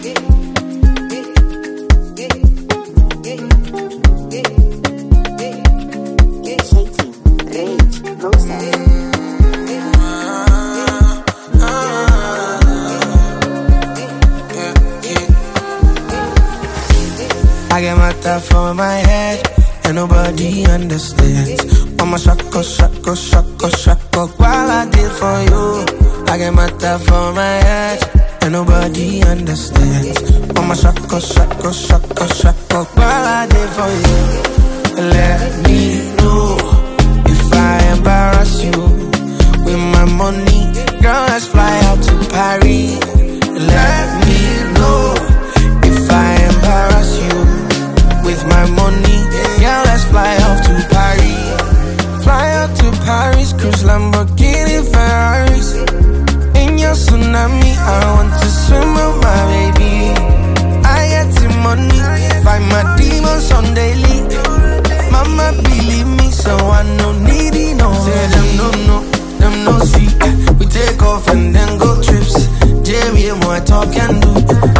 I get my top for my head, and nobody understands. Mama shako, shako, shako, shako, while I did for you. I get my top for my head, and nobody understands. Mama shako, shako, shako, shako, while I did for you. Let me know if I embarrass you with my money. Girl, let's fly out to Paris. Let me know if I embarrass you with my money. Girl, let's fly off to Paris. Fly out to Paris, cruise Lamborghini Ferraris. In your tsunami, I want to swim with my baby. I get the money, fight my demons on daily. Mama believe me, so I no needy, no. Say them no, them no see. We take off and then go trips. JB, more talk and do.